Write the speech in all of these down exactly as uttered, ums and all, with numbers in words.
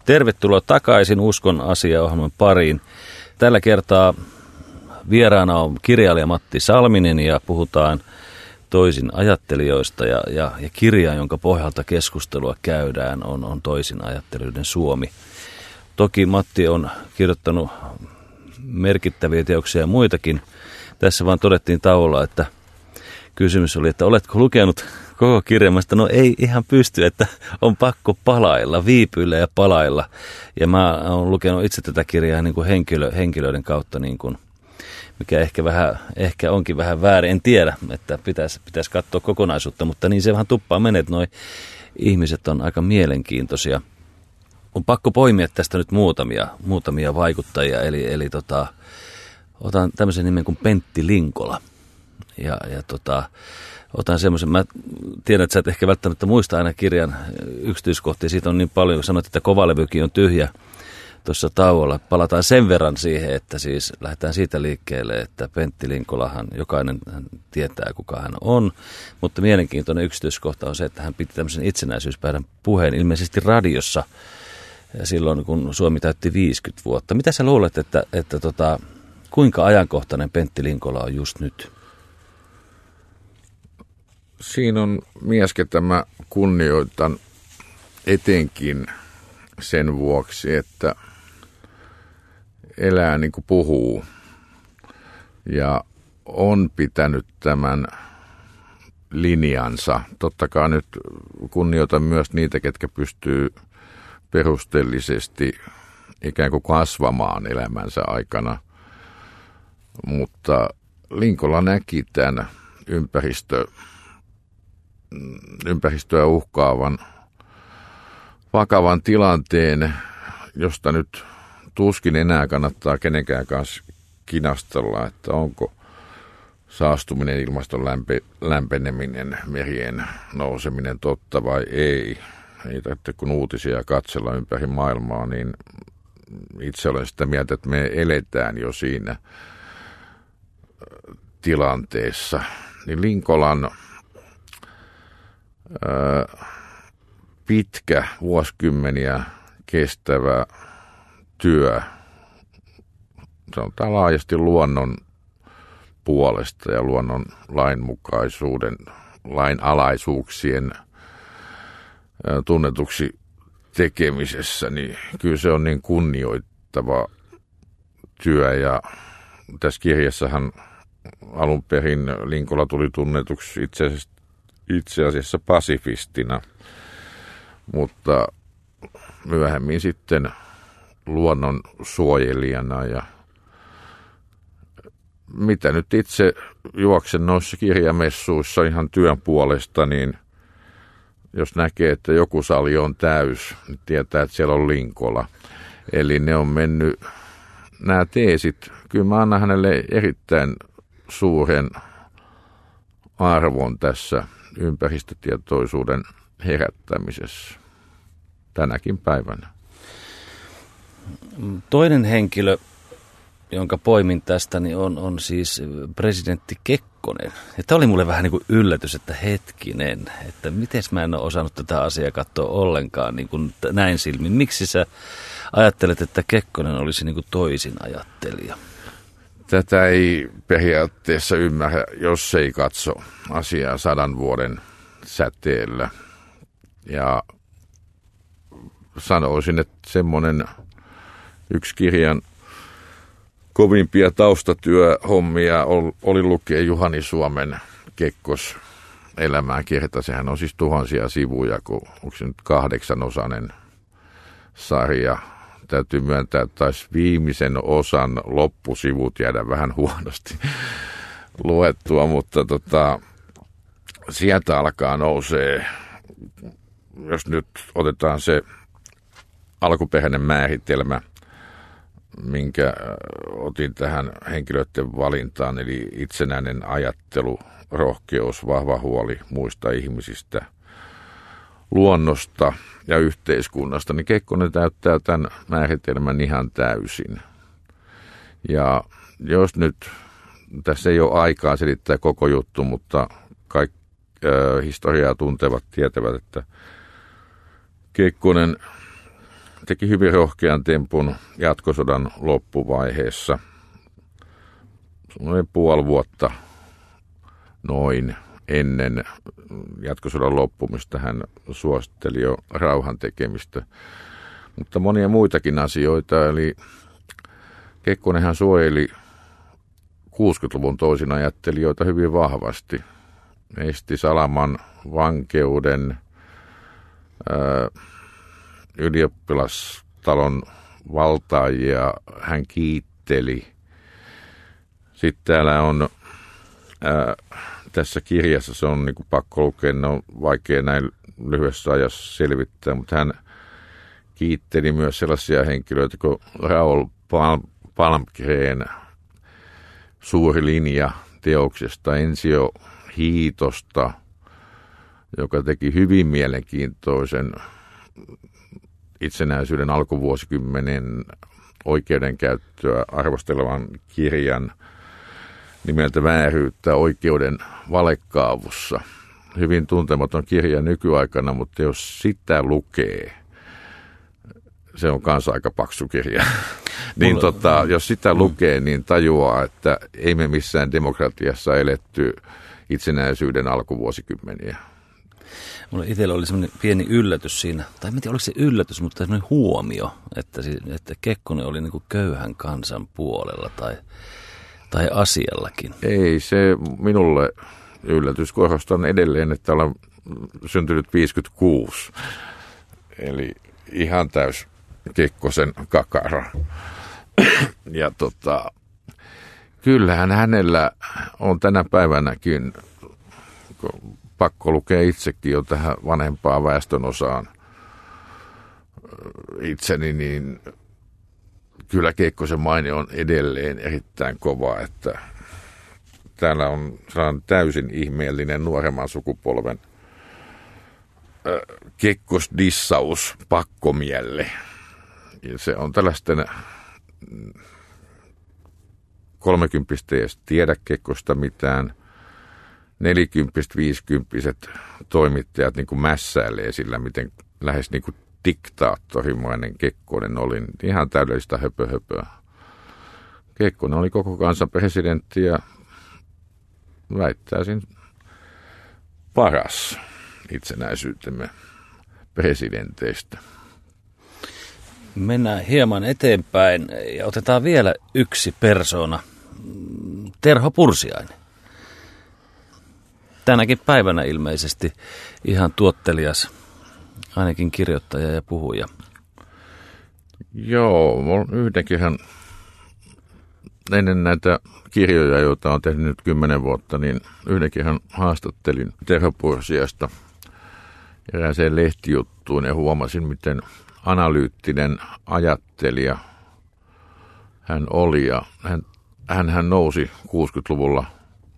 Tervetuloa takaisin Uskon asia-ohjelman pariin. Tällä kertaa vieraana on kirjailija Matti Salminen ja puhutaan toisin ajattelijoista ja, ja, ja kirja, jonka pohjalta keskustelua käydään, on, on Toisin ajattelijoiden Suomi. Toki Matti on kirjoittanut merkittäviä teoksia ja muitakin. Tässä vaan todettiin tauolla, että kysymys oli, että oletko lukenut koko kirjamasta? No ei ihan pysty, että on pakko palailla, viipyillä ja palailla. Ja mä oon lukenut itse tätä kirjaa niin kuin henkilö, henkilöiden kautta, niin kuin, mikä ehkä, vähän, ehkä onkin vähän väärin. En tiedä, että pitäisi, pitäisi katsoa kokonaisuutta, mutta niin se vähän tuppaa menee, että noi ihmiset on aika mielenkiintoisia. On pakko poimia tästä nyt muutamia, muutamia vaikuttajia, eli, eli tota, otan tämmöisen nimen kuin Pentti Linkola. Ja, ja tota, otan semmoisen, mä tiedän, että sä et ehkä välttämättä muista aina kirjan yksityiskohtia, siitä on niin paljon, kun sanoit, että kovalevykin on tyhjä tuossa tauolla. Palataan sen verran siihen, että siis lähdetään siitä liikkeelle, että Pentti Linkolahan, jokainen hän tietää, kuka hän on, mutta mielenkiintoinen yksityiskohta on se, että hän piti tämmöisen itsenäisyyspäivän puheen ilmeisesti radiossa silloin, kun Suomi täytti viisikymmentä vuotta. Mitä sä luulet, että, että tota, kuinka ajankohtainen Pentti Linkola on just nyt? Siinä on mies, ketä mä kunnioitan etenkin sen vuoksi, että elää niin kuin puhuu ja on pitänyt tämän linjansa. Totta kai nyt kunnioitan myös niitä, ketkä pystyy perusteellisesti ikään kuin kasvamaan elämänsä aikana, mutta Linkola näki tämän ympäristö, ympäristöä uhkaavan vakavan tilanteen, josta nyt tuskin enää kannattaa kenenkään kanssa kinastella, että onko saastuminen, ilmaston lämpe, lämpeneminen, merien nouseminen totta vai ei. Ei tarvitse kun uutisia katsella ympäri maailmaa, niin itse olen sitä mieltä, että me eletään jo siinä tilanteessa. Niin Linkolan ää, pitkä, vuosikymmeniä kestävä työ, sanotaan laajasti luonnon puolesta ja luonnon lainmukaisuuden, lainalaisuuksien tunnetuksi tekemisessä, niin kyllä se on niin kunnioittava työ. Ja tässä kirjassahan alun perin Linkola tuli tunnetuksi itse asiassa, itse asiassa pasifistina, mutta myöhemmin sitten luonnon suojelijana. Ja mitä nyt itse juoksen noissa kirjamessuissa ihan työn puolesta, niin jos näkee, että joku sali on täys, niin tietää, että siellä on Linkola. Eli ne on mennyt, nämä teesit, kyllä mä annan hänelle erittäin suuren arvon tässä ympäristötietoisuuden herättämisessä tänäkin päivänä. Toinen henkilö, jonka poimin tästä, niin on, on siis presidentti Kekkonen. Ja tämä oli mulle vähän niin kuin yllätys, että hetkinen, että miten mä en ole osannut tätä asiaa katsoa ollenkaan niin kuin näin silmin. Miksi sä ajattelet, että Kekkonen olisi niin kuin toisin ajattelija? Tätä ei periaatteessa ymmärrä, jos ei katso asiaa sadan vuoden säteellä. Ja sanoisin, että semmoinen yksi kirjan kovimpia taustatyöhommia oli lukea Juhani Suomen Kekkos elämää kerta. Sehän on siis tuhansia sivuja, kun onko se nyt kahdeksanosainen sarja. Täytyy myöntää, että taisi viimeisen osan loppusivut jäädä vähän huonosti luettua, mutta tota, sieltä alkaa nousee, jos nyt otetaan se alkuperäinen määritelmä, minkä otin tähän henkilöiden valintaan, eli itsenäinen ajattelu, rohkeus, vahva huoli muista ihmisistä, luonnosta ja yhteiskunnasta, niin Kekkonen täyttää tämän määritelmän ihan täysin. Ja jos nyt, tässä ei ole aikaa selittää koko juttu, mutta kaikki äh, historiaa tuntevat tietävät, että Kekkonen teki hyvin rohkean tempun jatkosodan loppuvaiheessa. Noin puoli vuotta noin ennen jatkosodan loppumista hän suositteli jo rauhan tekemistä. Mutta monia muitakin asioita, eli Kekkonenhan suojeli kuusikymmentäluvun toisin ajattelijoita hyvin vahvasti. Esti Salaman vankeuden, ää, ylioppilastalon valtaajia hän kiitteli. Sitten täällä on ää, tässä kirjassa, se on niin kuin pakko lukea, ne on vaikea näin lyhyessä ajassa selvittää, mutta hän kiitteli myös sellaisia henkilöitä kuin Raoul Palmgren, Suuri linja -teoksesta, Ensio Hiitosta, joka teki hyvin mielenkiintoisen itsenäisyyden alkuvuosikymmenen oikeudenkäyttöä arvostelevan kirjan nimeltä Vääryyttä oikeuden valekaavussa. Hyvin tuntematon kirja nykyaikana, mutta jos sitä lukee, se on kanssa aika paksu kirja. niin tota, jos sitä lukee, niin tajuaa, että ei me missään demokratiassa eletty itsenäisyyden alkuvuosikymmeniä. Mulla itsellä oli semmoinen pieni yllätys siinä, tai en tiedä oliko se yllätys, mutta semmoinen huomio, että, että Kekkonen oli niin kuin köyhän kansan puolella tai, tai asiallakin. Ei se minulle yllätys. Korostan edelleen, että olen syntynyt viisikymmentäkuusi, eli ihan täys Kekkosen kakara. Ja tota, kyllähän hänellä on tänä päivänäkin, pakko lukea itsekin jo tähän vanhempaan väestönosaan itseni, niin kyllä Kekkosen maine on edelleen erittäin kova, että täällä on sellainen täysin ihmeellinen nuoremman sukupolven kekkosdissaus pakkomielle. Ja se on tällaisten kolmekymppistä ei edes tiedä Kekkosta mitään. Nelikymppiset, viisikymppiset toimittajat niin kuin mässäilee sillä, miten lähes niin kuin diktaattorimainen Kekkonen oli. Ihan täydellistä höpö-höpöä. Kekkonen oli koko kansan presidentti ja väittäisin paras itsenäisyytemme presidenteistä. Mennään hieman eteenpäin ja otetaan vielä yksi persoona, Terho Pursiainen. Tänäkin päivänä ilmeisesti ihan tuottelias, ainakin kirjoittaja ja puhuja. Joo, yhdenkinhän ennen näitä kirjoja, joita on tehnyt nyt kymmenen vuotta, niin yhdenkinhän haastattelin Terho Pursiaista erääseen lehtijuttuun ja huomasin, miten analyyttinen ajattelija hän oli. Ja hän, hän, hän nousi kuusikymmentäluvulla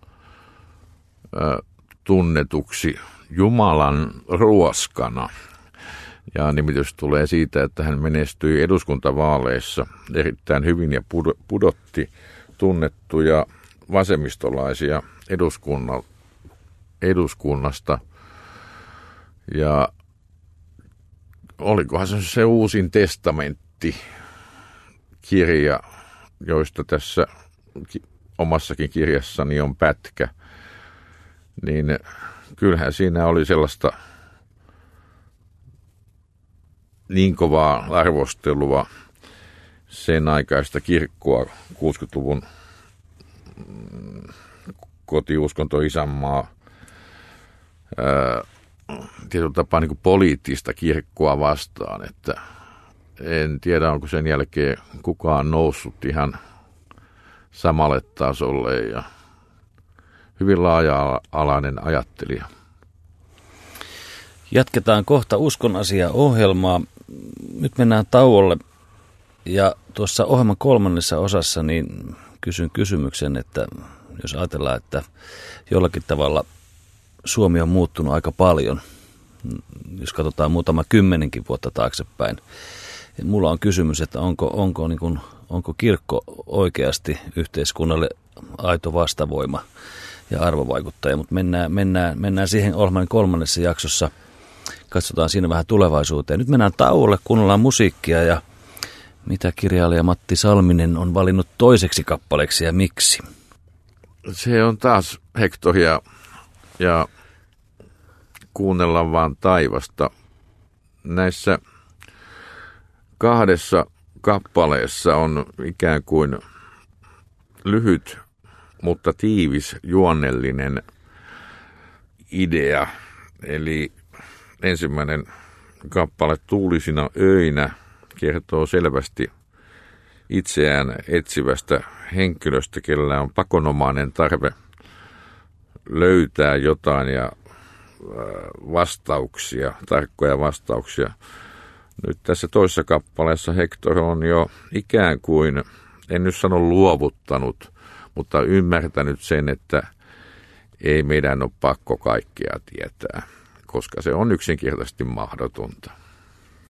ä, tunnetuksi Jumalan ruoskana. Ja nimitys tulee siitä, että hän menestyi eduskuntavaaleissa erittäin hyvin ja pudotti tunnettuja vasemmistolaisia eduskunna, eduskunnasta. Ja olikohan se se Uusin testamentti kirja, joista tässä omassakin kirjassani on pätkä, niin kyllähän siinä oli sellaista niin kovaa arvostelua sen aikaista kirkkoa, kuusikymmentäluvun kotiuskonto, isänmaa, ää, tietyllä tapaa niin kuin poliittista kirkkoa vastaan, että en tiedä, onko sen jälkeen kukaan noussut ihan samalle tasolle ja hyvin laaja-alainen ajattelija. Jatketaan kohta Uskon asia -ohjelmaa. Nyt mennään tauolle ja tuossa ohjelman kolmannessa osassa niin kysyn kysymyksen, että jos ajatellaan, että jollakin tavalla Suomi on muuttunut aika paljon, jos katsotaan muutama kymmenenkin vuotta taaksepäin. Mulla on kysymys, että onko, onko, niin kuin, onko kirkko oikeasti yhteiskunnalle aito vastavoima ja arvovaikuttaja, mutta mennään, mennään, mennään siihen ohjelman kolmannessa jaksossa katsotaan siinä vähän tulevaisuuteen. Nyt mennään tauolle, kuunnellaan musiikkia ja mitä kirjailija Matti Salminen on valinnut toiseksi kappaleeksi ja miksi? Se on taas Hectoria ja Kuunnellaan vaan taivasta. Näissä kahdessa kappaleessa on ikään kuin lyhyt, mutta tiivis juonnellinen idea. Eli ensimmäinen kappale Tuulisina öinä kertoo selvästi itseään etsivästä henkilöstä, kellä on pakonomainen tarve löytää jotain ja vastauksia, tarkkoja vastauksia. Nyt tässä toisessa kappaleessa Hector on jo ikään kuin, en nyt sano luovuttanut, mutta ymmärtänyt sen, että ei meidän ole pakko kaikkea tietää, koska se on yksinkertaisesti mahdotonta.